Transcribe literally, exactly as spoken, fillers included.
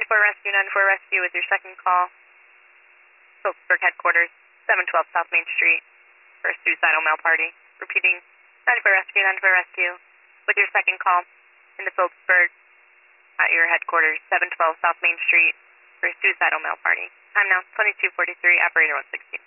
ninety-four Rescue, ninety-four Rescue with your second call. Phillipsburg headquarters, seven twelve South Main Street for a suicidal male party. Repeating, ninety-four Rescue, ninety-four Rescue with your second call in the Phillipsburg at your headquarters, seven twelve South Main Street for a suicidal male party. Time now, twenty-two forty-three, operator one sixteen.